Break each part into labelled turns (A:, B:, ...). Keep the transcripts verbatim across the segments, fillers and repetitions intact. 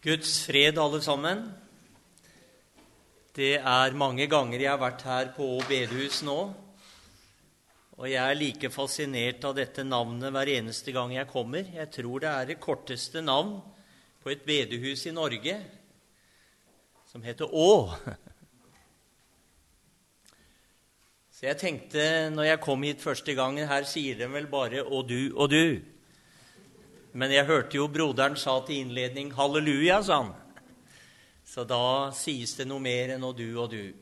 A: Guds fred, alle sammen. Det er mange ganger jeg har vært her på bedehus nå, og jeg er like fascinert av dette navnet hver eneste gang jeg kommer. Jeg tror det er det korteste navn på et bedehus i Norge, som heter Å. Så jeg tenkte, når jeg kom hit første gangen, her sier de vel bare «og du, og du». Men jeg hørte jo broderen sa til innledning «Halleluja», sa han. Så da sies det noe mer enn «og du, og du».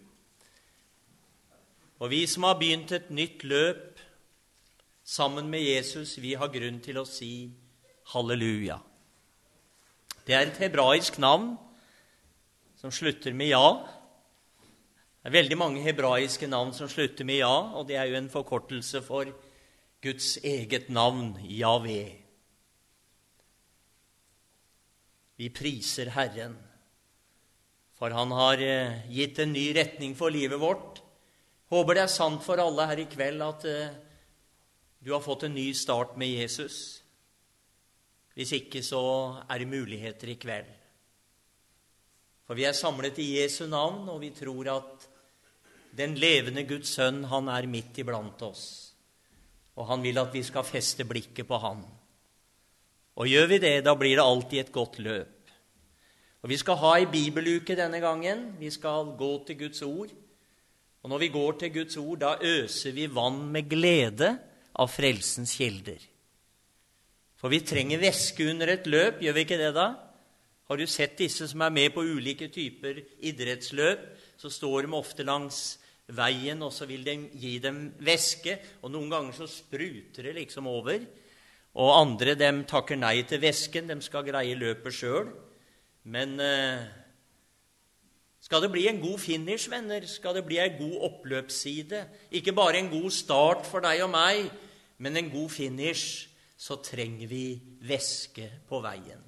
A: Og vi som har begynt et nytt løp sammen med Jesus, vi har grunn til å si «Halleluja». Det er et hebraisk navn som slutter med «ja». Det er veldig mange hebraiske navn som slutter med «ja», og det er jo en forkortelse for Guds eget navn, Jahve. Vi priser Herren, for han har gitt en ny retning for livet vårt. Håper det er sant for alle her i kveld at du har fått en ny start med Jesus. Hvis ikke, så er det muligheter i kveld. For vi er samlet i Jesu navn, og vi tror at den levende Guds sønn, han er midt iblant oss. Og han vil at vi skal feste blikket på han. Og gjør vi det, da blir det alltid et godt løp. Og vi skal ha en bibeluke denne gangen. Vi skal gå til Guds ord. Og når vi går til Guds ord, da øser vi vann med glede av frelsens kilder. For vi trenger væske under et løp, gjør vi ikke det da? Har du sett disse som er med på ulike typer idrettsløp, så står de ofte langs veien, og så vil de gi dem væske, og noen ganger så spruter det liksom over. Og andre, dem takker nei til væsken, de skal greie løpet selv. Men eh, skal det bli en god finish, venner, skal det bli en god oppløpsside, ikke bare en god start for deg og meg, men en god finish, så trenger vi væske på veien.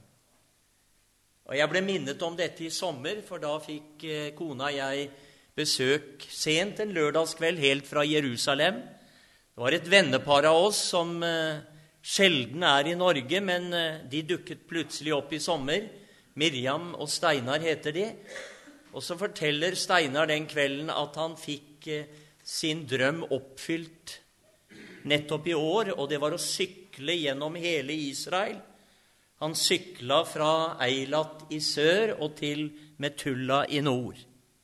A: Og jeg ble minnet om dette i sommer, for da fikk eh, kona og jeg besøk sent en lørdagskveld helt fra Jerusalem. Det var et vennepar av oss som eh, sjelden er i Norge, men de dukket plutselig opp i sommer. Miriam og Steinar heter de. Og så forteller Steinar den kvelden at han fikk sin drøm oppfylt nettopp i år, og det var å sykle gjennom hele Israel. Han sykla fra Eilat i sør og til Metulla i nord.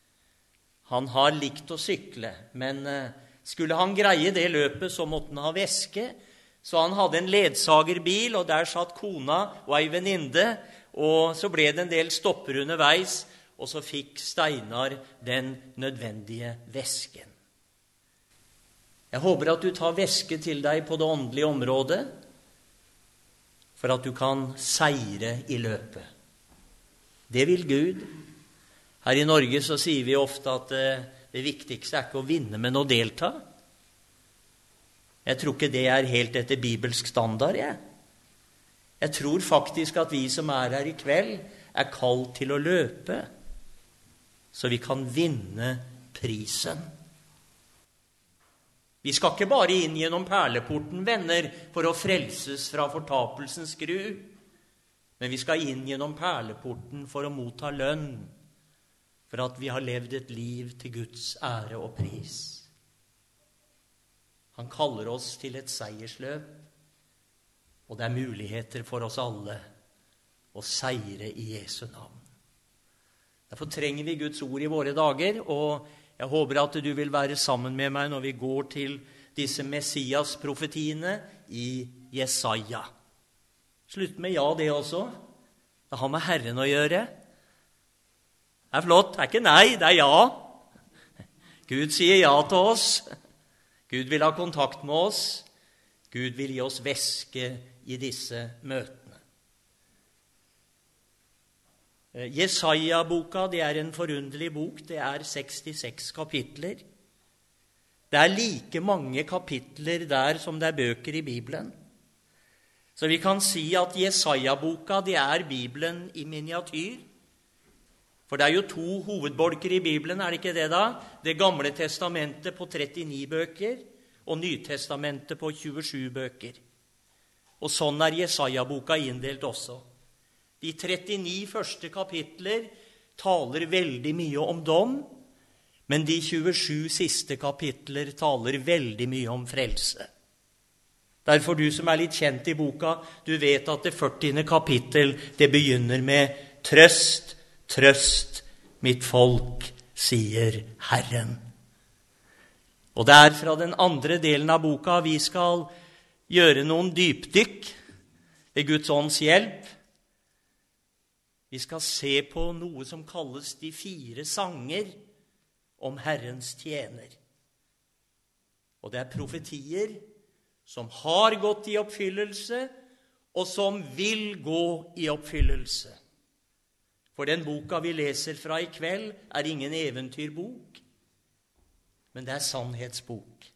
A: Han har likt å sykle, men skulle han greie det løpet, så måtte han ha væske. Så han hadde en ledsagerbil, og der satt kona og ei venninne, og så ble det en del stopper underveis, og så fikk Steinar den nødvendige væsken. Jeg håper at du tar væske til deg på det åndelige området, for at du kan seire i løpet. Det vil Gud. Her i Norge så sier vi ofte at det, det viktigste er ikke å vinne, men å delta. Jeg tror ikke det er helt etter bibelsk standard, jeg. Jeg tror faktisk at vi som er her i kveld er kalt til å løpe, så vi kan vinne prisen. Vi skal ikke bare inn gjennom perleporten, venner, for å frelses fra fortapelsens skru, men vi skal inn gjennom perleporten for å motta lønn, for at vi har levd et liv til Guds ære og pris. Han kaller oss til et seiersløp, og det er muligheter for oss alle å seire i Jesu navn. Derfor trenger vi Guds ord i våre dager, og jeg håper at du vil være sammen med meg når vi går til disse Messias-profetiene i Jesaja. Slutt med ja det også. Det har med Herren å gjøre. Det er flott, det er ikke nei, det er ja. Gud sier ja til oss. Gud vil ha kontakt med oss. Gud vil gi oss væske i disse møtene. Jesaja-boka, det er en forunderlig bok. Det er sekstiseks kapitler. Det er like mange kapitler der som det er bøker i Bibelen. Så vi kan si at Jesaja-boka, det er Bibelen i miniatyr. For det er jo to hovedbolker i Bibelen, er det ikke det da? Det gamle testamentet på trettini bøker, og Nytestamentet på tjuesju bøker. Og sånn er Jesaja-boka inndelt også. De trettini første kapitler taler veldig mye om dom, men de tjuesju siste kapitler taler veldig mye om frelse. Derfor, du som er litt kjent i boka, du vet at det førtiende kapittel, det begynner med «Trøst, trøst, mitt folk, sier Herren». Og det er fra den andre delen av boka vi skal gjøre noen dypdykk ved Guds ånds hjelp. Vi skal se på noe som kalles de fire sanger om Herrens tjener. Og det er profetier som har gått i oppfyllelse, og som vil gå i oppfyllelse. For den boka vi leser fra i kveld er ingen eventyrbok, men det er sannhetsbok.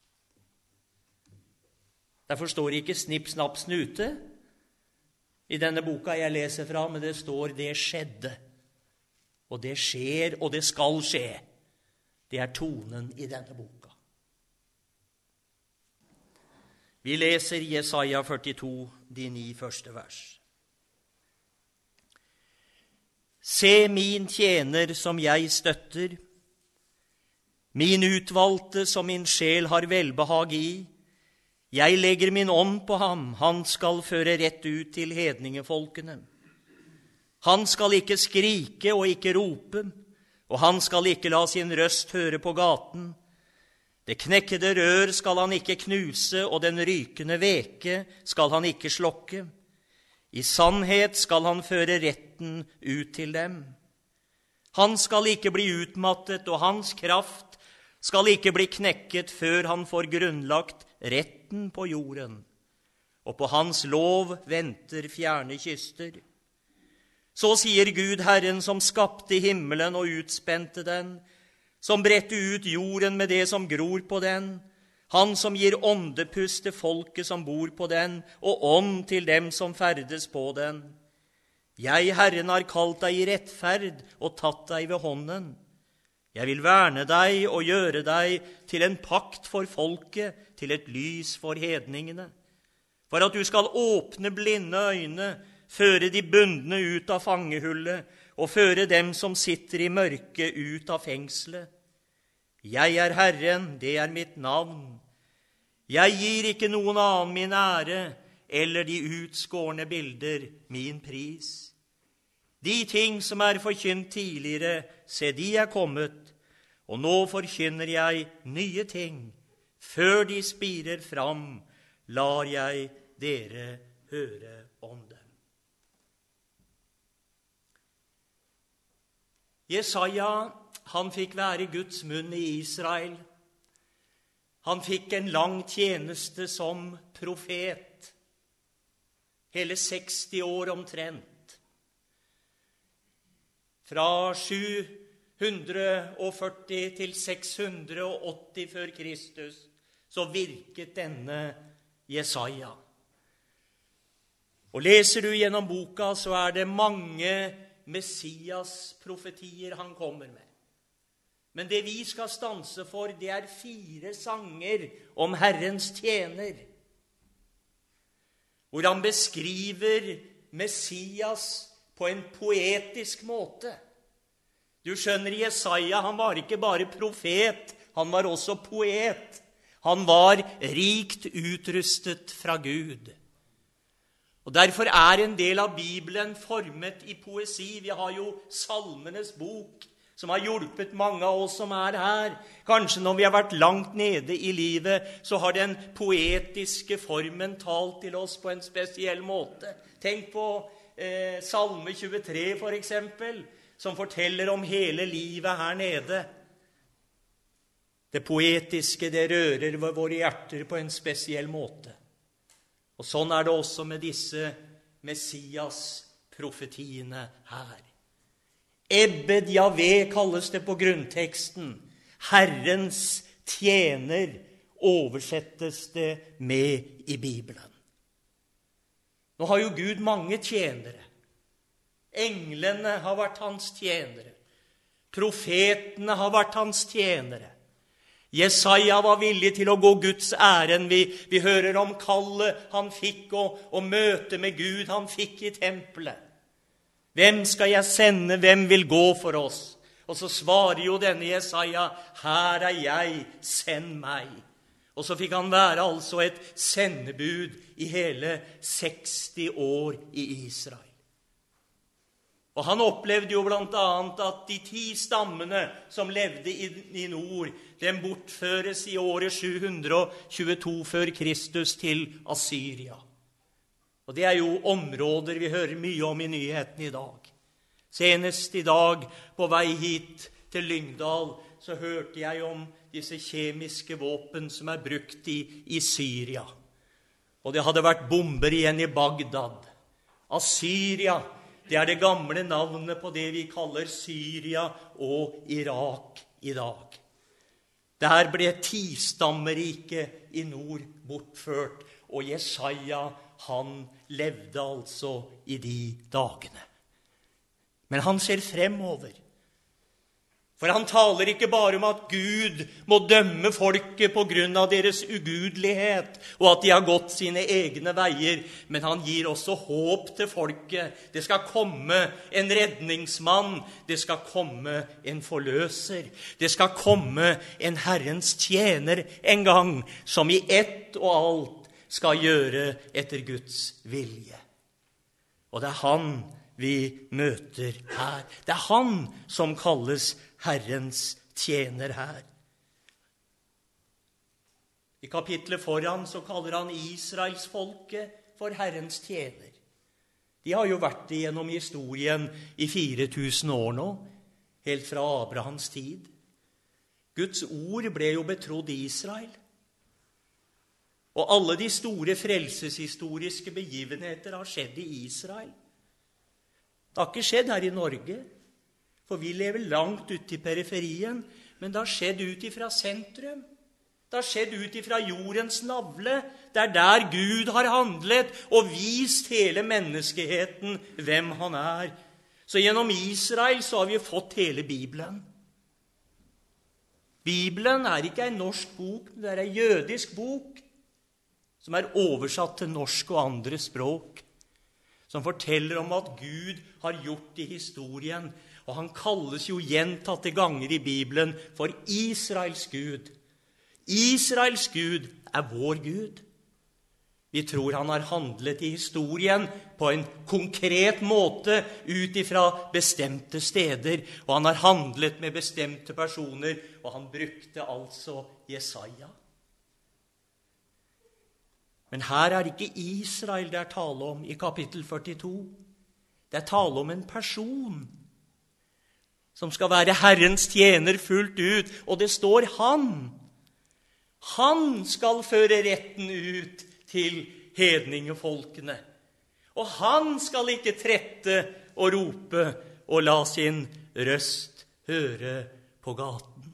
A: Derfor står ikke snipp, snapp, snute i denne boka jeg leser fra, men det står det skjedde. Og det skjer, og det skal skje. Det er tonen i denne boka. Vi leser Jesaja førtito, de ni første vers. Se min tjener som jeg støtter, min utvalgte som min sjel har velbehag i. Jeg legger min ånd på ham, han skal føre rett ut til hedningefolkene. Han skal ikke skrike og ikke rope, og han skal ikke la sin røst høre på gaten. Det knekkede rør skal han ikke knuse, og den rykende veke skal han ikke slokke. I sannhet skal han føre retten ut til dem. Han skal ikke bli utmattet, og hans kraft skal ikke bli knekket før han får grunnlagt retten på jorden. Og på hans lov venter fjerne kyster. Så sier Gud, Herren, som skapte himmelen og utspente den, som bredte ut jorden med det som gror på den, han som gir åndepust til folket som bor på den, og ånd til dem som ferdes på den. Jeg, Herren, har kalt deg i rettferd og tatt deg ved hånden. Jeg vil verne deg og gjøre deg til en pakt for folket, til et lys for hedningene, for at du skal åpne blinde øyne, føre de bundne ut av fangehullet, og føre dem som sitter i mørket ut av fengselet. Jeg er Herren, det er mitt navn. Jeg gir ikke noen annen min ære, eller de utskårne bilder min pris. De ting som er forkynt tidligere, se de er kommet, og nå forkynner jeg nye ting. Før de spirer fram, lar jeg dere høre om dem. Jesaja, han fikk være Guds munn i Israel. Han fikk en lang tjeneste som profet. Hele seksti år omtrent. Fra sju hundre og førti til seks hundre og åtti før Kristus, så virket denne Jesaja. Og leser du gjennom boka, så er det mange Messias-profetier han kommer med. Men det vi skal stanse for, det er fire sanger om Herrens tjener, hvor han beskriver Messias på en poetisk måte. Du skjønner, Jesaja, han var ikke bare profet, han var også poet. Han var rikt utrustet fra Gud. Og derfor er en del av Bibelen formet i poesi. Vi har jo Salmenes bok, som har hjulpet mange av oss som er her. Kanskje når vi har vært langt nede i livet, så har den poetiske formen talt til oss på en spesiell måte. Tenk på eh, Salme tjuetre for eksempel, som forteller om hele livet her nede. Det poetiske, det rører ved våre hjerter på en spesiell måte. Og sånn er det også med disse Messias-profetiene her. Ebed Jahve kalles det på grunnteksten. Herrens tjener oversettes det med i Bibelen. Nå har jo Gud mange tjenere. Englene har vært hans tjenere. Profetene har vært hans tjenere. Jesaja var villig til å gå Guds ærend. Vi, vi hører om kallet han fikk og, og møte med Gud han fikk i tempelet. Hvem skal jeg sende? Hvem vil gå for oss? Og så svarer jo denne Jesaja, her er jeg, send meg. Og så fikk han være altså et sendebud i hele seksti år i Israel. Og han opplevde jo blant annet at de ti stammene som levde i, i nord, den bortføres i året sju hundre tjueto før Kristus til Assyria. Og det er jo områder vi hører mye om i nyheten i dag. Senest i dag på vei hit til Lyngdal så hørte jeg om disse kjemiske våpen som er brukt i, i Syria. Og det hadde vært bomber igjen i Bagdad. Assyria, det er det gamle navnet på det vi kaller Syria og Irak i dag. Der ble tistammerriket i nord bortført, og Jesaja, han levde altså i de dagene. Men han ser fremover. For han taler ikke bare om at Gud må dømme folket på grunn av deres ugudelighet, og at de har gått sine egne veier, men han gir også håp til folket. Det skal komme en redningsmann, det skal komme en forløser, det skal komme en Herrens tjener en gang, som i ett og alt skal gjøre etter Guds vilje. Og det er han vi møter her. Det er han som kalles Herrens tjener her. I kapitlet foran så kaller han Israels folke for Herrens tjener. De har jo vært igjennom historien i fire tusen år nå, helt fra Abrahams tid. Guds ord ble jo betrodd Israel. Og alle de store frelseshistoriske begivenheter har skjedd i Israel. Det har ikke skjedd her i Norge, for vi lever langt ute i periferien, men det har skjedd ut ifra sentrum. Det har skjedd ut ifra jordens navle. Det er der Gud har handlet og vist hele menneskeheten hvem han er. Så gjennom Israel så har vi fått hele Bibelen. Bibelen er ikke en norsk bok, men det er en jødisk bok som er oversatt til norsk og andre språk, som forteller om at Gud har gjort i historien. Og han kalles jo gjentatte ganger i Bibelen for Israels Gud. Israels Gud er vår Gud. Vi tror han har handlet i historien på en konkret måte ut ifra bestemte steder, og han har handlet med bestemte personer, og han brukte altså Jesaja. Men her er ikke Israel det er tale om i kapittel førtito. Det er tale om en person som skal være Herrens tjener fullt ut, og det står han. Han skal føre retten ut til hedningefolkene. Og han skal ikke trette og rope og la sin røst høre på gaten.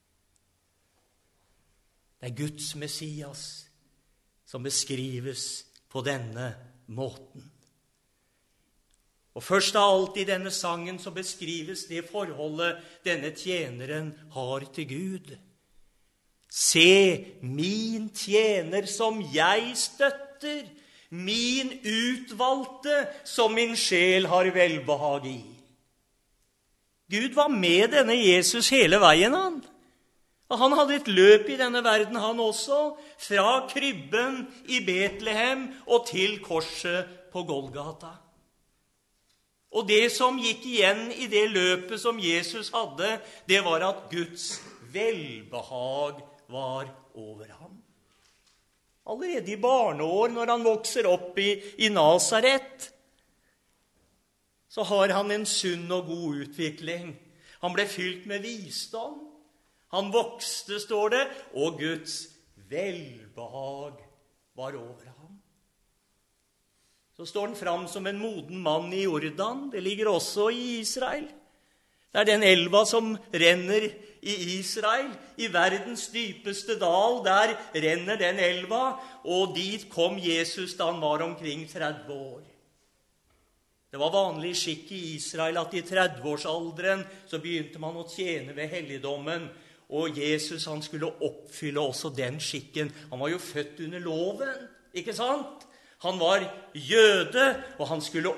A: Det er Guds Messias som beskrives på denne måten. Og først av alt i denne sangen så beskrives det forholdet denne tjeneren har til Gud. Se, min tjener som jeg støtter, min utvalgte som min sjel har velbehag i. Gud var med denne Jesus hele veien, han. Og han hadde et løp i denne verden, han også, fra krybben i Betlehem og til korset på Golgata. Og det som gikk igjen i det løpet som Jesus hadde, det var at Guds velbehag var over ham. Allerede i barneår, når han vokser opp i, i Nazaret, så har han en sunn og god utvikling. Han ble fylt med visdom. Han vokste, står det, og Guds velbehag var over ham. Så står han fram som en moden mann i Jordan. Det ligger også i Israel. Det er den elva som renner i Israel, i verdens dypeste dal. Der renner den elva, og dit kom Jesus da han var omkring tretti år. Det var vanlig skikk i Israel at i trettiårsalderen så begynte man å tjene ved helligdommen, og Jesus han skulle oppfylle også den skikken. Han var jo født under loven, ikke sant? Han var jøde, og han skulle oppfylle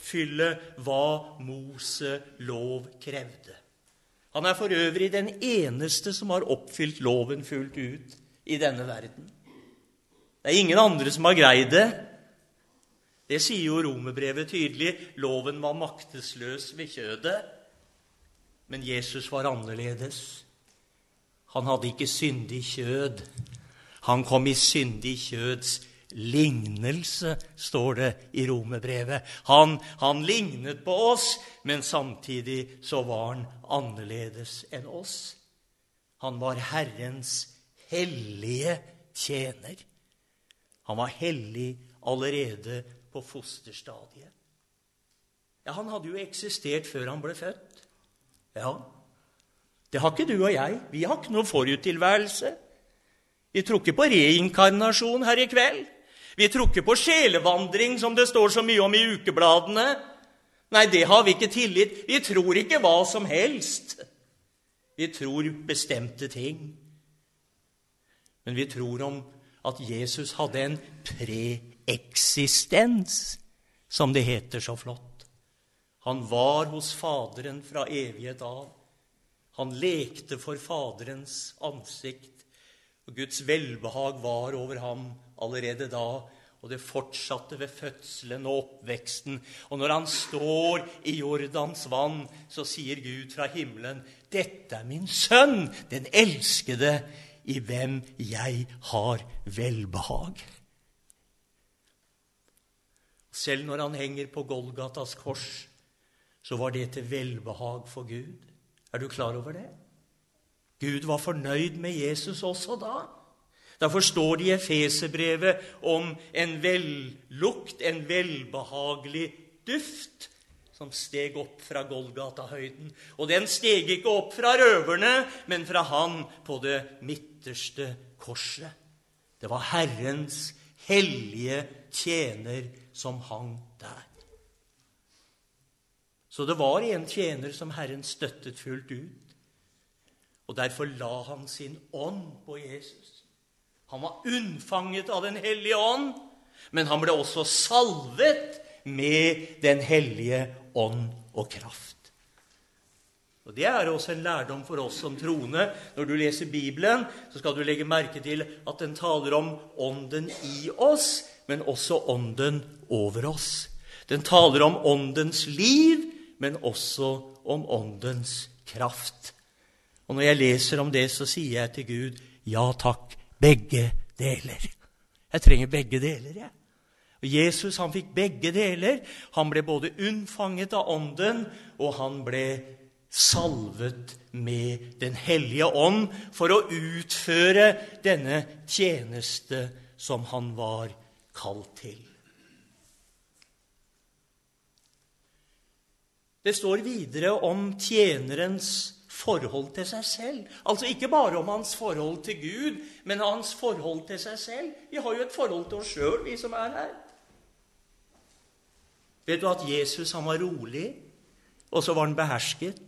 A: oppfylle hva Mose lov krevde. Han er for øvrig den eneste som har oppfylt loven fullt ut i denne verden. Det er ingen andre som har greid det. Det sier jo Romerbrevet tydelig. Loven var maktesløs ved kjødet, men Jesus var annerledes. Han hadde ikke syndig kjød. Han kom i syndig kjøds lignelse, står det i Romerbrevet. Han, han lignet på oss, men samtidig så var han annerledes enn oss. Han var Herrens hellige tjener. Han var hellig allerede på fosterstadiet. Ja, han hadde jo eksistert før han ble født. Ja, det har ikke du og jeg. Vi har ikke noe foruttilværelse. Vi tror ikke på reinkarnasjon her i kveld. Vi tror ikke på sjelevandring, som det står så mye om i ukebladene. Nei, det har vi ikke tillit. Vi tror ikke hva som helst. Vi tror bestemte ting. Men vi tror om at Jesus hadde en preeksistens, som det heter så flott. Han var hos Faderen fra evighet av. Han lekte for Faderens ansikt. Og Guds velbehag var over ham allerede da, og det fortsatte ved fødselen og oppveksten. Og når han står i Jordans vann, så sier Gud fra himmelen, «Dette er min sønn, den elskede, i hvem jeg har velbehag.» Selv når han henger på Golgatas kors, så var det til velbehag for Gud. Er du klar over det? Gud var fornøyd med Jesus også da. Derfor står det i Efeserbrevet om en vellukt, en velbehaglig duft, som steg opp fra Golgata-høyden. Og den steg ikke opp fra røverne, men fra han på det midterste korset. Det var Herrens hellige tjener som hang der. Så det var en tjener som Herren støttet fullt ut. Og derfor la han sin ånd på Jesus. Han var unnfanget av den hellige ånd, men han ble også salvet med den hellige ånd og kraft. Og det er også en lærdom for oss som troende. Når du leser Bibelen, så skal du legge merke til at den taler om ånden i oss, men også ånden over oss. Den taler om åndens liv, men også om åndens kraft. Og når jeg leser om det, så sier jeg til Gud, ja takk, begge deler. Jeg trenger begge deler, jeg. Og Jesus, han fikk begge deler. Han ble både unnfanget av ånden, og han ble salvet med den hellige ånd for å utføre denne tjeneste som han var kalt til. Det står videre om tjenerens forhold til seg selv. Altså ikke bare om hans forhold til Gud, men hans forhold til seg selv. Vi har jo et forhold til oss selv, vi som er her. Vet du at Jesus, han var rolig, og så var han behersket?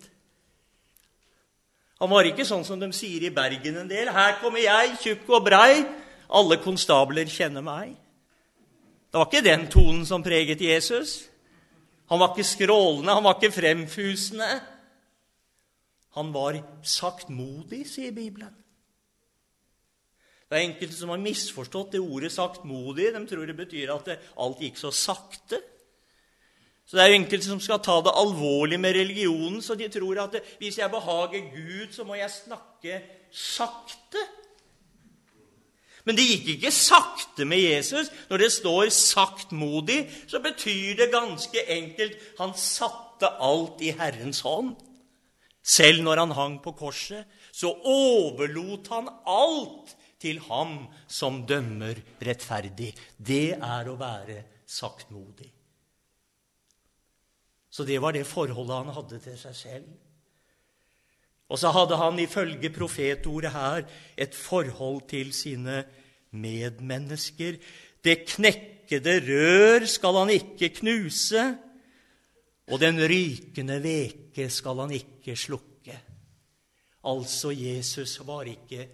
A: Han var ikke sånn som de sier i Bergen en del. Her kommer jeg, tjukk og brei. Alle konstabler kjenner meg. Det var ikke den tonen som preget Jesus. Han var ikke skrålende, han var ikke fremfusende. Han var saktmodig, sier Bibelen. Det er enkelte som har misforstått det ordet saktmodig. De tror det betyr at det, alt gikk så sakte. Så det er enkelte som skal ta det alvorlig med religionen, så de tror at det, hvis jeg behager Gud, så må jeg snakke sakte. Men det gikk ikke sakte med Jesus. Når det står saktmodig, så betyr det ganske enkelt, han satte alt i Herrens hånd. Selv når han hang på korset, så overlot han alt til ham som dømmer rettferdig. Det er å være saktmodig. Så det var det forholdet han hadde til seg selv. Og så hadde han ifølge profetordet her et forhold til sine medmennesker. Det knekkede rør skal han ikke knuse, og den rykende veke skal han ikke slukke. Altså, Jesus var ikke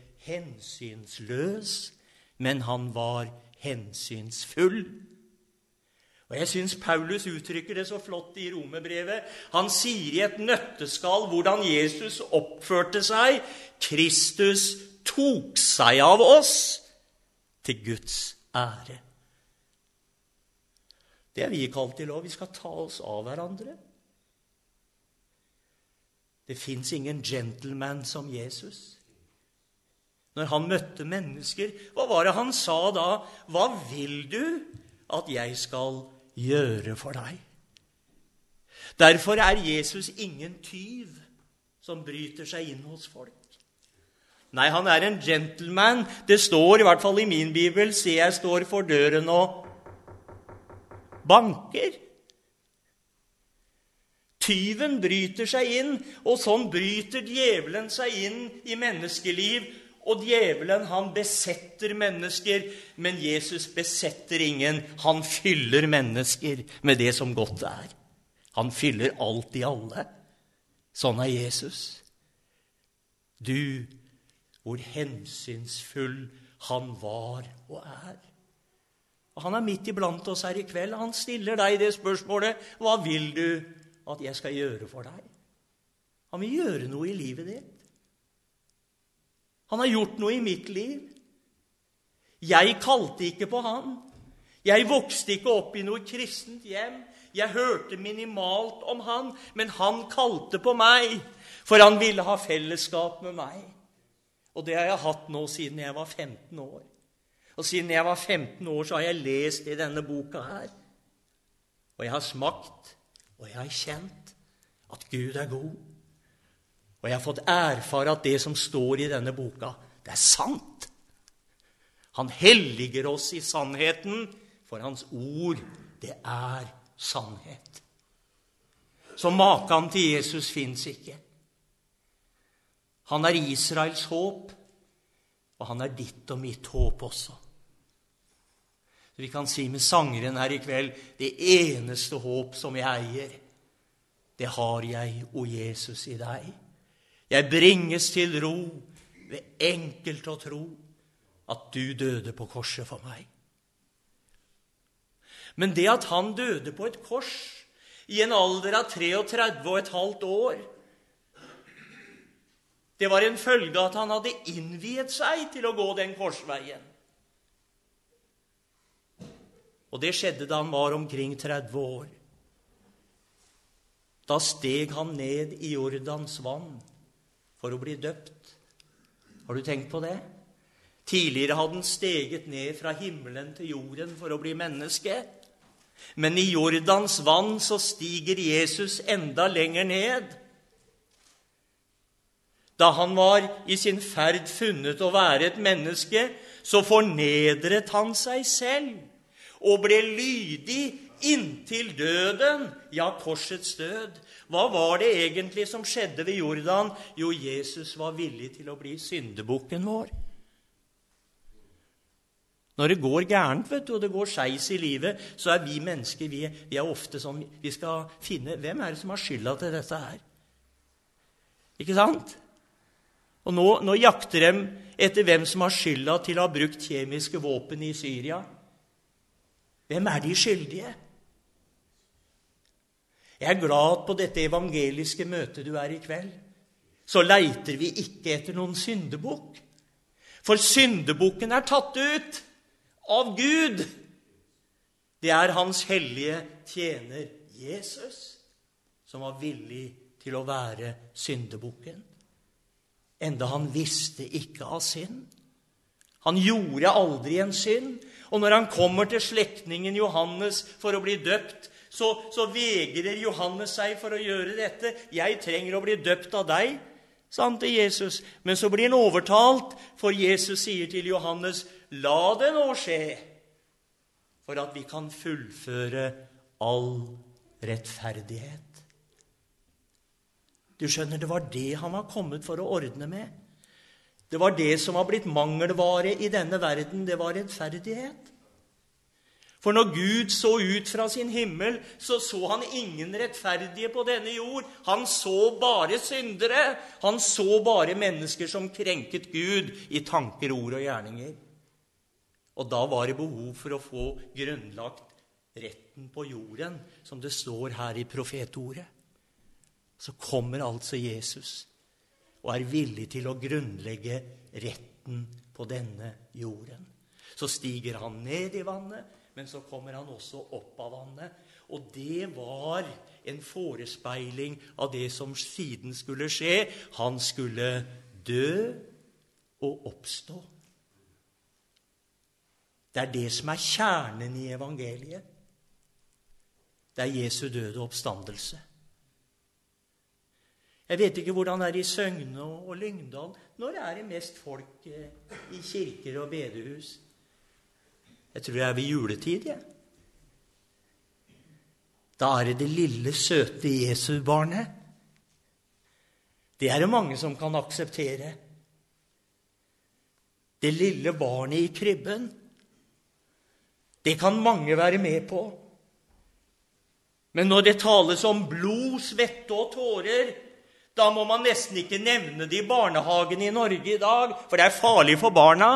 A: hensynsløs, men han var hensynsfull. Og jeg synes Paulus uttrykker det så flott i Romerbrevet. Han sier i et nøtteskall hvordan Jesus oppførte seg. Kristus tok seg av oss til Guds ære. Det er vi kalt til å. Vi skal ta oss av hverandre. Det finnes ingen gentleman som Jesus. Når han møtte mennesker, hva var det han sa da? Hva vil du at jeg skal gjøre for deg? Derfor er Jesus ingen tyv som bryter seg inn hos folk. Nei, han er en gentleman. Det står, i hvert fall i min bibel, se jeg står for døren og banker. Tyven bryter seg inn, og sånn bryter djevelen seg inn i menneskeliv. Og djevelen, han besetter mennesker, men Jesus besetter ingen. Han fyller mennesker med det som godt er. Han fyller alt i alle. Sånn er Jesus. Du, hvor hensynsfull han var og er. Og han er midt iblant oss her i kveld. Han stiller deg det spørsmålet, hva vil du at jeg skal gjøre for deg? Han vil gjøre noe i livet ditt. Han har gjort noe i mitt liv. Jeg kalte ikke på han. Jeg vokste ikke opp i noe kristent hjem. Jeg hørte minimalt om han, men han kalte på meg, for han ville ha fellesskap med meg. Og det har jeg hatt nå siden jeg var femten år. Og siden jeg var femten år så har jeg lest i denne boka her. Og jeg har smakt, og jeg har kjent at Gud er god. Og jeg har fått erfare at det som står i denne boka, det er sant. Han helliger oss i sannheten, for hans ord, det er sannhet. Så maken til Jesus finnes ikke. Han er Israels håp, og han er ditt og mitt håp også. Så vi kan si med sangeren her i kveld, det eneste håp som jeg eier, det har jeg, o Jesus, i deg. Jeg bringes til ro ved enkelt å tro at du døde på korset for meg. Men det at han døde på et kors i en alder av treogtredve og et halvt år, det var en følge at han hadde innviet seg til å gå den korsveien. Og det skjedde da han var omkring tretti år. Da steg han ned i Jordans vann for å bli døpt. Har du tenkt på det? Tidligere hadde han steget ned fra himmelen til jorden for å bli menneske. Men i Jordans vann så stiger Jesus enda lenger ned. Da han var i sin ferd funnet å være et menneske, så fornedret han seg selv og ble lydig inntil døden, ja, korsets død. Hva var det egentlig som skjedde ved Jordan? Jo, Jesus var villig til å bli syndebukken vår. Når det går gærent, vet du, og det går skeis i livet, så er vi mennesker, vi er, vi er ofte sånn, vi skal finne, hvem er det som har skylda til dette her? Ikke sant? Og nå, nå jakter de etter hvem som har skylda til å ha brukt kjemiske våpen i Syria. Hvem er de skyldige? Jeg er glad på dette evangeliske møtet du er i kveld. Så leiter vi ikke etter noen syndebukk. For syndebukken er tatt ut av Gud. Det er hans hellige tjener Jesus som var villig til å være syndebukken. Enda han visste ikke av synd. Han gjorde aldri en synd. Og når han kommer til slektningen Johannes for å bli døpt, Så, så vegrer Johannes seg for å gjøre dette. Jeg trenger å bli døpt av deg, sa han til Jesus. Men så blir han overtalt, for Jesus sier til Johannes, la det nå skje, for at vi kan fullføre all rettferdighet. Du skjønner, det var det han var kommet for å ordne med. Det var det som var blitt mangelvare i denne verden, det var rettferdighet. For når Gud så ut fra sin himmel, så så han ingen rettferdige på denne jord. Han så bare syndere. Han så bare mennesker som krenket Gud i tanker, ord og gjerninger. Og da var det behov for å få grunnlagt retten retten på jorden, som det står her i profetordet. Så kommer altså Jesus og er villig til å grunnlegge retten på denne jorden. Så stiger han ned i vannet, men så kommer han også opp av vannet. Og det var en forespeiling av det som siden skulle skje. Han skulle dø og oppstå. Det er det som er kjernen i evangeliet. Det er Jesu døde oppstandelse. Jeg vet ikke hvordan det er i Søgne og Lyngdal. Når er det mest folk i kirker og bedehus? Jeg tror det er ved juletid, ja. Da er det det lille, søte Jesu-barnet. Det er det mange som kan akseptere. Det lille barnet i krybben. Det kan mange være med på. Men når det tales om blod, svette og tårer, da må man nesten ikke nevne det i barnehagen i Norge i dag, for det er farlig for barna.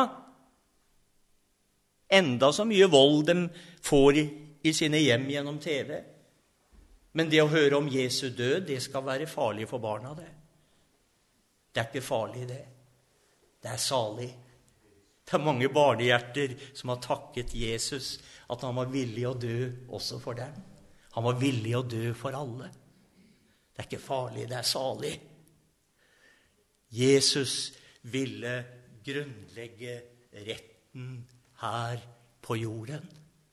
A: Enda så mye vold de får i, i sine hjem gjennom T V. Men det å høre om Jesu død, det skal være farlig for barna, det. Det er ikke farlig, det. Det er salig. Det er mange barnehjerter som har takket Jesus at han var villig å dø også for dem. Han var villig å dø for alle. Det er ikke farlig, det er salig. Jesus ville grunnlegge retten her på jorden.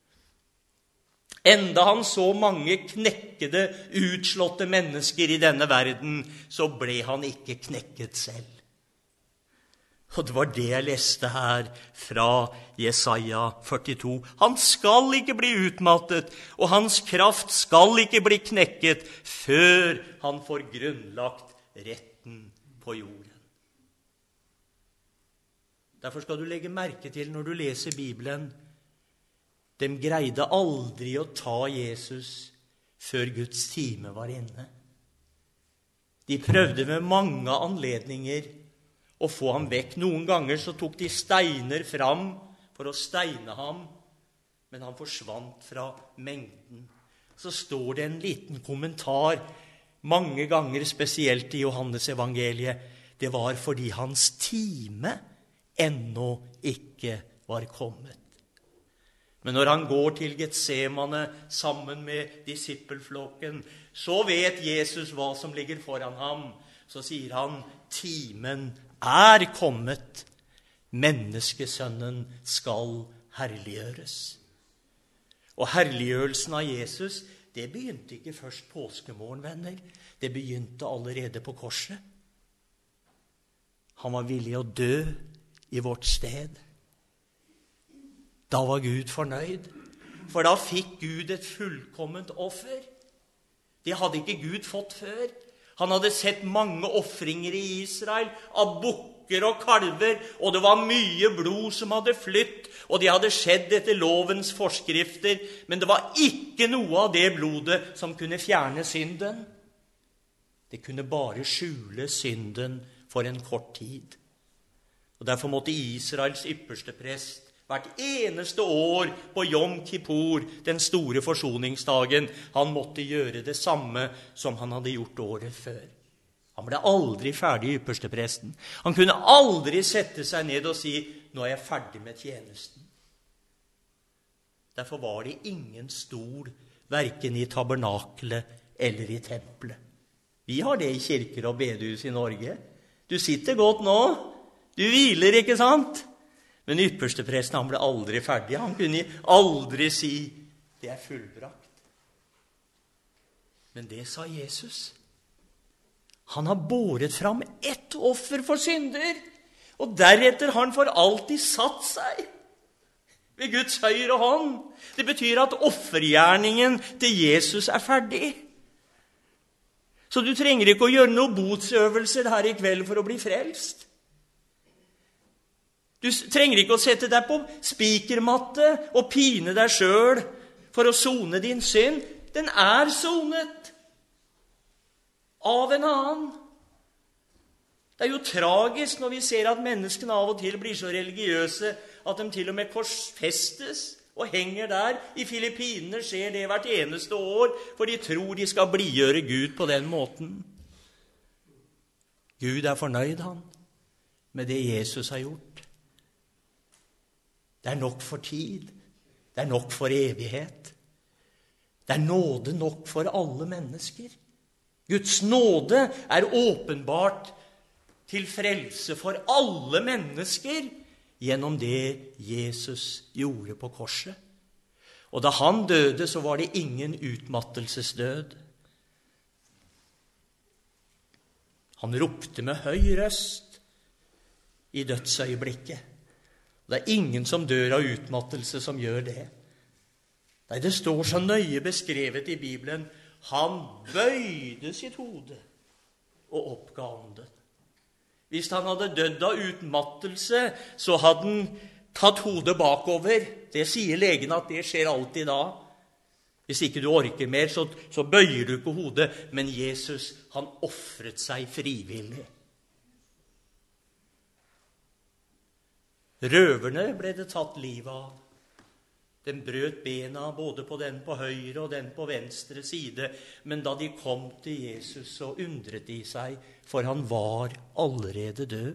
A: Enda han så mange knekkede, utslåtte mennesker i denne verden, så ble han ikke knekket selv. Og det var det jeg leste her fra Jesaja førtito. Han skal ikke bli utmattet, og hans kraft skal ikke bli knekket før han får grunnlagt retten på jorden. Derfor skal du legge merke til når du leser Bibelen, de greide aldri å ta Jesus før Guds time var inne. De prøvde med mange anledninger å få ham vekk. Noen ganger så tok de steiner fram for å steine ham, men han forsvant fra mengden. Så står det en liten kommentar mange ganger, spesielt i Johannes evangeliet. Det var fordi hans time ennå ikke var kommet. Men når han går til Getsemane sammen med disippelflokken, så vet Jesus hva som ligger foran ham. Så sier han, timen er kommet. Menneskesønnen skal herliggjøres. Og herliggjørelsen av Jesus, det begynte ikke først påskemorgen, venner. Det begynte allerede på korset. Han var villig å dø i vårt sted. Da var Gud fornøyd, for da fikk Gud et fullkomment offer. Det hadde ikke Gud fått før. Han hadde sett mange offringer i Israel, av bukker og kalver, og det var mye blod som hadde flytt, og det hadde skjedd etter lovens forskrifter, men det var ikke noe av det blodet som kunne fjerne synden. Det kunne bare skjule synden for en kort tid. Og derfor måtte Israels ypperste prest hvert eneste år på Yom Kippur, den store forsoningsdagen, han måtte gjøre det samme som han hadde gjort året før. Han ble aldri ferdig, ypperstepresten. Han kunne aldri sette seg ned og si, nå er jeg ferdig med tjenesten. Derfor var det ingen stol, hverken i tabernaklet eller i tempelet. Vi har det i kirker og bedehus i Norge. Du sitter godt nå, du hviler, ikke sant? Men ypperstepresten, han ble aldri ferdig. Han kunne aldri si, det er fullbrakt. Men det sa Jesus. Han har båret fram ett offer for synder, og deretter har han for alltid satt seg ved Guds høyre hånd. Det betyr at offergjerningen til Jesus er ferdig. Så du trenger ikke å gjøre noen botsøvelser her i kveld for å bli frelst. Du trenger ikke å sette deg på spikermatte og pine deg selv for å sone din synd. Den er sonet av en annen. Det er jo tragisk når vi ser at menneskene av og til blir så religiøse at de til og med korsfestes og henger der. I Filippinene skjer det hvert eneste år, for de tror de skal blidgjøre Gud på den måten. Gud er fornøyd, han, med det Jesus har gjort. Det er nok for tid. Det er nok for evighet. Det er nåde nok for alle mennesker. Guds nåde er åpenbart til frelse for alle mennesker gjennom det Jesus gjorde på korset. Og da han døde, så var det ingen utmattelsesdød. Han ropte med høy røst i dødsøyeblikket. Det er ingen som dør av utmattelse som gjør det. Nei, det står så nøye beskrevet i Bibelen. Han bøyde sitt hode og oppga ånden. Hvis han hadde dødd av utmattelse, så hadde han tatt hodet bakover. Det sier legen at det skjer alltid da. Hvis ikke du orker mer, så, så bøyer du ikke hodet. Men Jesus, han offret seg frivillig. Røverne ble det tatt livet av. Den brøt bena både på den på høyre og den på venstre side. Men da de kom til Jesus, så undret de seg, for han var allerede død.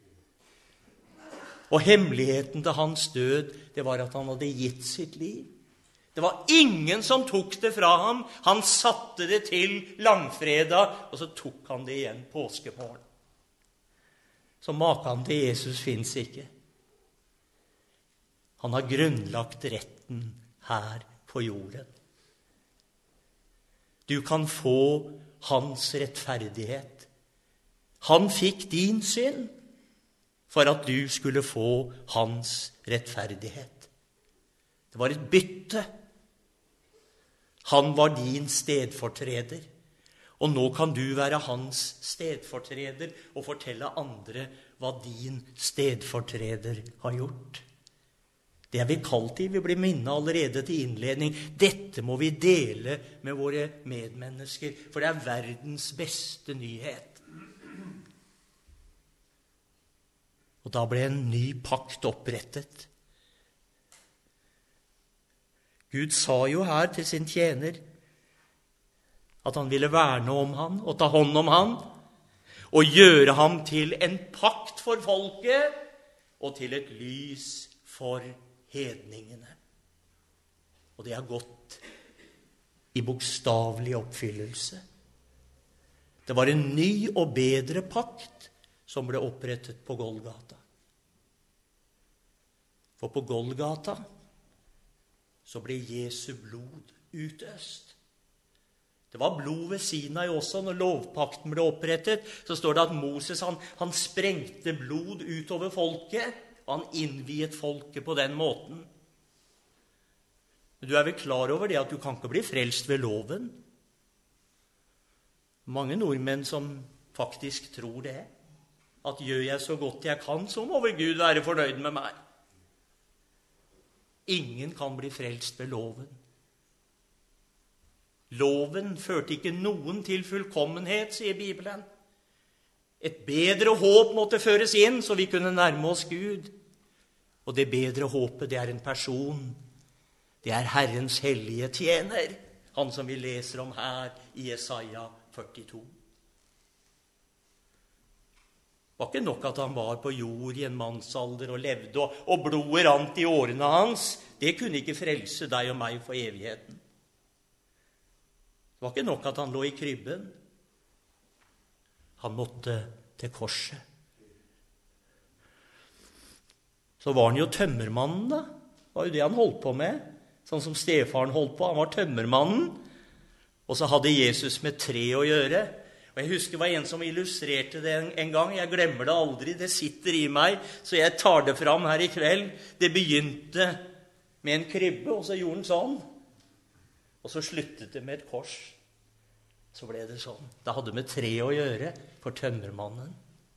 A: Og hemmeligheten til hans død, det var at han hadde gitt sitt liv. Det var ingen som tok det fra ham. Han satte det til langfredag, og så tok han det igjen påskemorgen. Så maken til Jesus finnes ikke. Han har grunnlagt retten her på jorden. Du kan få hans rettferdighet. Han fikk din synd for at du skulle få hans rettferdighet. Det var et bytte. Han var din stedfortreder. Og nå kan du være hans stedfortreder og fortelle andre hva din stedfortreder har gjort. Det er vi kalt i, vi blir minnet allerede til innledning. Dette må vi dele med våre medmennesker, for det er verdens beste nyhet. Og da ble en ny pakt opprettet. Gud sa jo her til sin tjener at han ville verne om han og ta hånd om han, og gjøre ham til en pakt for folket og til et lys for hedningene. Og det har gått i bokstavelig oppfyllelse. Det var en ny og bedre pakt som ble opprettet på Golgata. For på Golgata så ble Jesu blod utøst. Det var blod ved Sinai også. Når lovpakten ble opprettet, så står det at Moses han, han sprengte blod utover folket, og han innviet folket på den måten. Men du er vel klar over det at du kan ikke bli frelst ved loven? Mange nordmenn som faktisk tror det. At gjør jeg så godt jeg kan, så må vel Gud være fornøyd med meg. Ingen kan bli frelst ved loven. Loven førte ikke noen til fullkommenhet, sier Bibelen. Et bedre håp måtte føres inn, så vi kunne nærme oss Gud. Og det bedre håpet, det er en person. Det er Herrens hellige tjener, han som vi leser om her i Jesaja førtito. Det var ikke nok at han var på jord i en mannsalder og levde, og, og blodet rant i årene hans. Det kunne ikke frelse deg og meg for evigheten. Det var ikke nok at han lå i krybben. Han måtte til korset. Så var han jo tømmermannen da. Det var jo det han holdt på med. Sånn som stefaren holdt på. Han var tømmermannen. Og så hadde Jesus med tre å gjøre. Og jeg husker det var en som illustrerte det en, en gang. Jeg glemmer det aldri. Det sitter i meg, så jeg tar det fram her i kveld. Det begynte med en krybbe, og så gjorde han sånn. Og så sluttet det med et kors. Så ble det sånn. Det hadde med tre å gjøre for tømmermannen.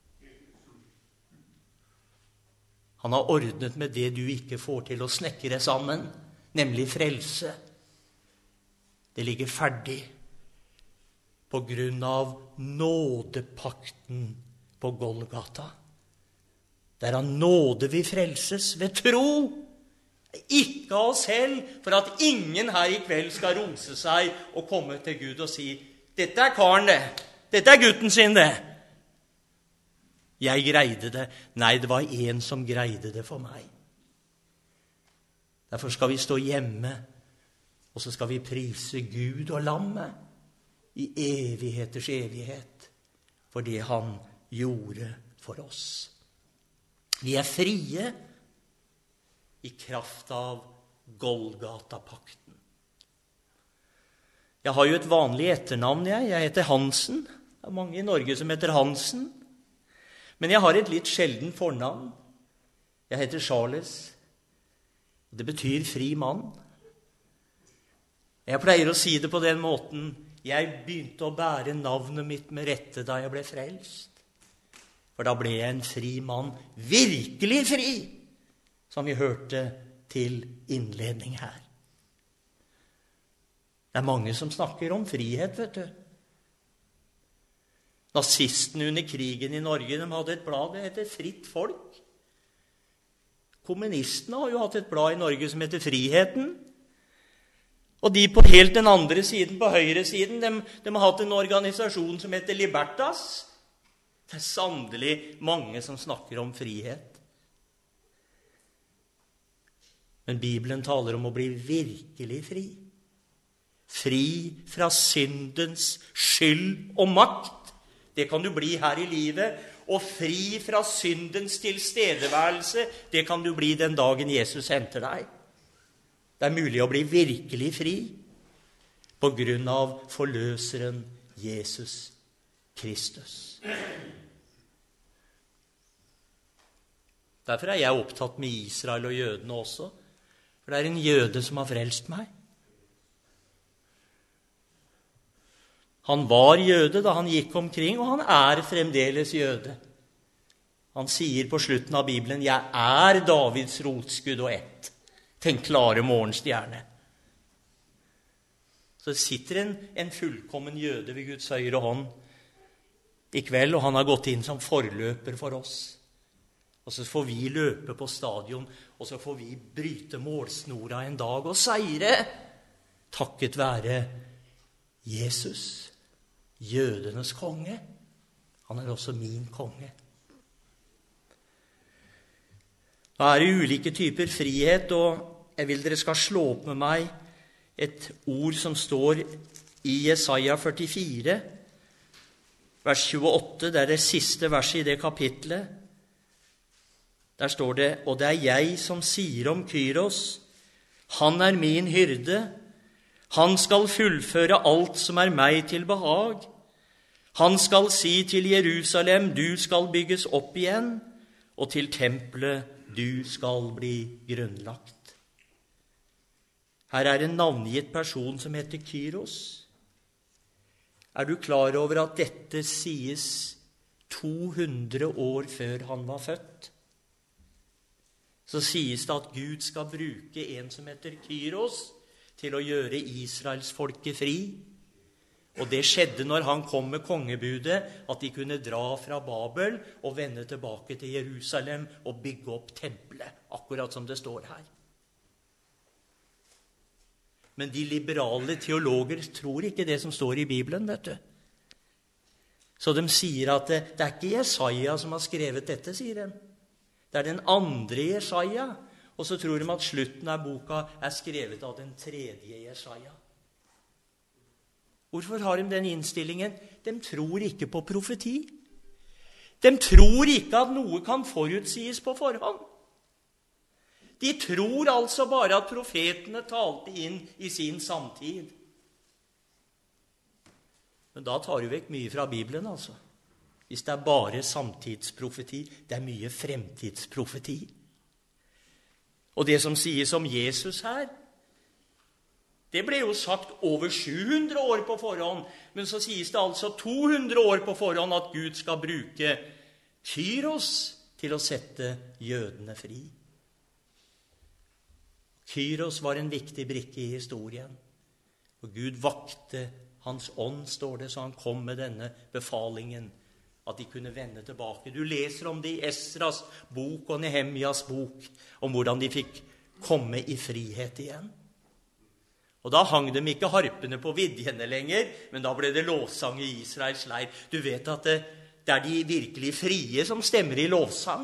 A: Han har ordnet med det du ikke får til å snekre sammen, nemlig frelse. Det ligger ferdig på grunn av nådepakten på Golgata. Det er av nåde vi frelses ved tro. Ikke av oss selv, for at ingen her i kveld skal rose seg og komme til Gud og si, dette er karen det, dette er gutten sin det. Jeg greide det. Nei, det var en som greide det for meg. Derfor skal vi stå hjemme, og så skal vi prise Gud og lammet i evigheters evighet, for det han gjorde for oss. Vi er frie i kraft av Golgata-pakten. Jeg har jo et vanlig etternavn, jeg. Jeg heter Hansen. Det er mange i Norge som heter Hansen. Men jeg har et litt sjelden fornavn. Jeg heter Charles. Det betyr fri mann. Jeg pleier å si det på den måten. Jeg begynte å bære navnet mitt med rette da jeg ble frelst. For da ble jeg en fri mann. Virkelig fri! Som vi hørte til innledning her. Det er mange som snakker om frihet, vet du. Nazistene under krigen i Norge, de hadde et blad, det heter Fritt Folk. Kommunistene har jo hatt et blad i Norge som heter Friheten. Og de på helt den andre siden, på høyre siden, de, de har hatt en organisasjon som heter Libertas. Det er sannelig mange som snakker om frihet. Men Bibelen taler om å bli virkelig fri. Fri fra syndens skyld og makt. Det kan du bli her i livet. Og fri fra syndens tilstedeværelse, det kan du bli den dagen Jesus henter deg. Det er mulig å bli virkelig fri på grunn av forløseren Jesus Kristus. Derfor er jeg opptatt med Israel og jødene også. For det er en jøde som har frelst meg. Han var jøde da han gikk omkring, og han er fremdeles jøde. Han sier på slutten av Bibelen, jeg er Davids rotskudd og ett. Den klare morgenstjerne. Så det sitter en, en fullkommen jøde ved Guds høyre hånd i kveld, og han har gått inn som forløper for oss. Og så får vi løpe på stadion, og så får vi bryte målsnora en dag og seire, takket være Jesus, jødenes konge. Han er også min konge. Da er det ulike typer frihet, og jeg vil dere skal slå opp med meg et ord som står i Jesaja førtifire, vers tjueåtte, det er det siste verset i det kapitlet. Der står det, og det er jeg som sier om Kyros, han er min hyrde, han skal fullføre alt som er meg til behag. Han skal si til Jerusalem, du skal bygges opp igjen, og til tempelet, du skal bli grunnlagt. Her er en navngitt person som heter Kyros. Er du klar over at dette sies to hundre år før han var født? Så sies det at Gud skal bruke en som heter Kyros til å gjøre Israels folke fri. Og det skjedde når han kom med kongebudet, at de kunne dra fra Babel og vende tilbake til Jerusalem og bygge opp tempelet, akkurat som det står her. Men de liberale teologer tror ikke det som står i Bibelen, vet du. Så de sier at det, det er ikke Jesaja som har skrevet dette, sier de. Det er den andre Jesaja, og så tror de at slutten av boka er skrevet av den tredje Jesaja. Hvorfor har de den innstillingen? De tror ikke på profeti. De tror ikke at noe kan forutsies på forhånd. De tror altså bare at profetene talte inn i sin samtid. Men da tar du vekk mye fra Bibelen, altså. Hvis det er bare samtidsprofeti, det er mye fremtidsprofeti. Og det som sies om Jesus her, det ble jo sagt over sju hundre år på forhånd, men så sies det altså to hundre år på forhånd at Gud skal bruke Kyros til å sette jødene fri. Kyros var en viktig brikke i historien, og Gud vakte hans ånd, står det, så han kom med denne befalingen, at de kunne vende tilbake. Du leser om det i Esras bok og Nehemjas bok, om hvordan de fikk komme i frihet igjen. Og da hang de ikke harpene på vidjene lenger, men da ble det lovsang i Israels leir. Du vet at det, det er de virkelig frie som stemmer i lovsang.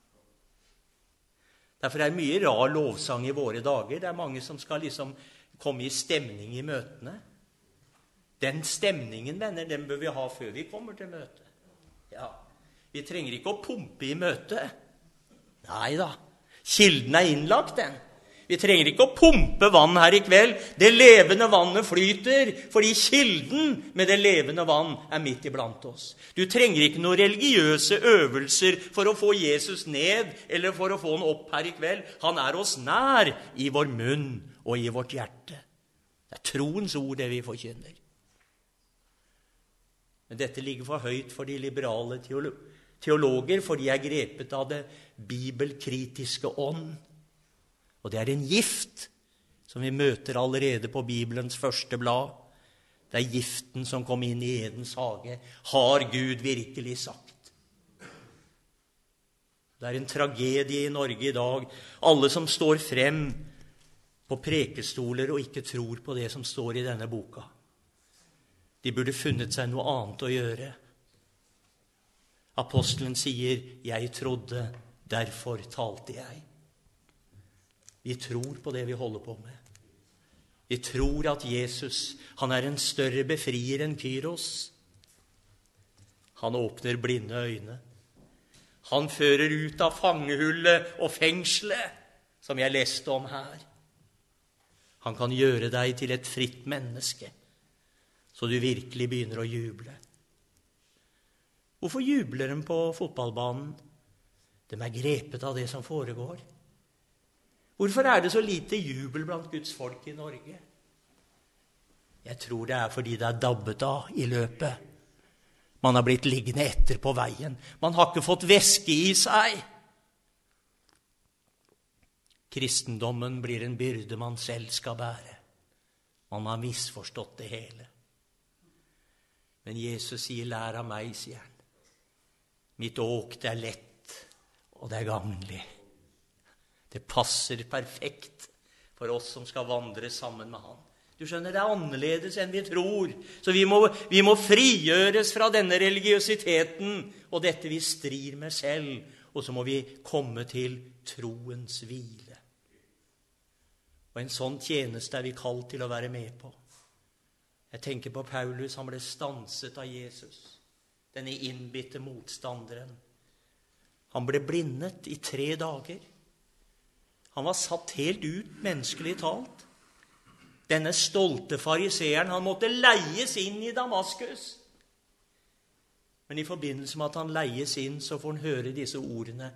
A: Derfor er det mye rar lovsang i våre dager. Det er mange som skal liksom komme i stemning i møtene. Den stemningen, venner, den bør vi ha før vi kommer til møtet. Ja, vi trenger ikke å pumpe i møtet. Neida, kilden er innlagt, den. Vi trenger ikke å pumpe vann her i kveld. Det levende vannet flyter, fordi kilden med det levende vann er midt iblant oss. Du trenger ikke noen religiøse øvelser for å få Jesus ned, eller for å få han opp her i kveld. Han er oss nær i vår munn og i vårt hjerte. Det er troens ord det vi forkynner. Men dette ligger for høyt for de liberale teologer, for de er grepet av det bibelkritiske ånd. Og det er en gift som vi møter allerede på Bibelens første blad. Det er giften som kom inn i Edens hage. Har Gud virkelig sagt? Det er en tragedie i Norge i dag. Alle som står frem på prekestoler og ikke tror på det som står i denne boka. De burde funnet seg noe annet å gjøre. Apostelen sier, jeg trodde, derfor talte jeg. Vi tror på det vi holder på med. Vi tror at Jesus, han er en større befrier enn Kyros. Han åpner blinde øyne. Han fører ut av fangehullet og fengselet, som jeg leste om her. Han kan gjøre deg til et fritt menneske, så du virkelig begynner å juble. Hvorfor jubler de på fotballbanen? De er grepet av det som foregår. Hvorfor er det så lite jubel blant Guds folk i Norge? Jeg tror det er fordi det er dabbet av i løpet. Man har blitt liggende etter på veien. Man har ikke fått væske i seg. Kristendommen blir en byrde man selv skal bære. Man har misforstått det hele. Men Jesus sier, lær av meg, sier han. Mitt åk, det er lett, og det er gagnlig. Det passer perfekt for oss som skal vandre sammen med han. Du skjønner, det er annerledes enn vi tror. Så vi må, vi må frigjøres fra denne religiøsiteten og dette vi strir med selv. Og så må vi komme til troens hvile. Og en sånn tjeneste er vi kalt til å være med på. Jeg tenker på Paulus, han ble stanset av Jesus. Denne innbitte motstanderen. Han ble blindet i tre dager. Han var satt helt ut, menneskelig talt. Denne stolte fariseeren, han måtte leies inn i Damaskus. Men i forbindelse med at han leies inn, så får han høre disse ordene.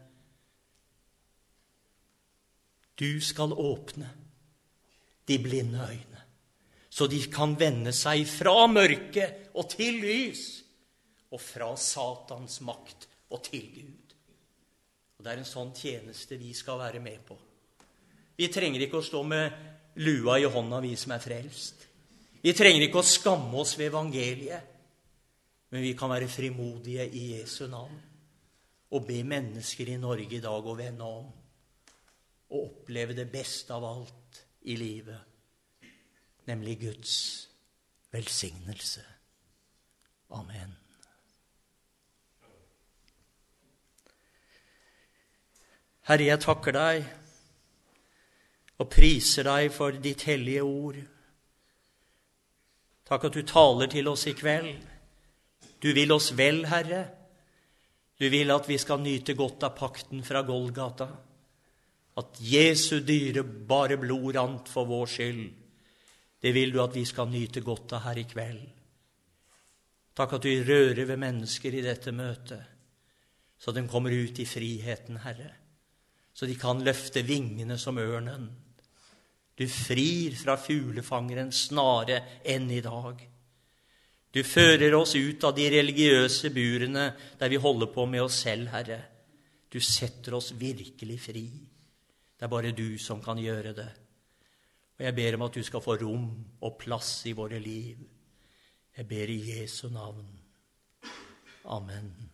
A: Du skal åpne de blinde øyne, så de kan vende seg fra mørke og til lys, og fra Satans makt og til Gud. Og det er en sånn tjeneste vi skal være med på. Vi trenger ikke å stå med lua i hånda, vi som er frelst. Vi trenger ikke å skamme oss ved evangeliet, men vi kan være frimodige i Jesu navn og be mennesker i Norge i dag å vende om og oppleve det beste av alt i livet, nemlig Guds velsignelse. Amen. Herre, jeg takker deg og priser deg for ditt hellige ord. Takk at du taler til oss i kveld. Du vil oss vel, Herre. Du vil at vi skal nyte godt av pakten fra Golgata. At Jesu dyrebare blod rant for vår skyld. Det vil du at vi skal nyte godt av her i kveld. Takk at du rører ved mennesker i dette møtet, så de kommer ut i friheten, Herre. Så de kan løfte vingene som ørnen. Du frir fra fuglefangerens snare enn i dag. Du fører oss ut av de religiøse burene der vi holder på med oss selv, Herre. Du setter oss virkelig fri. Det er bare du som kan gjøre det. Og jeg ber om at du skal få rom og plass i våre liv. Jeg ber i Jesu navn. Amen.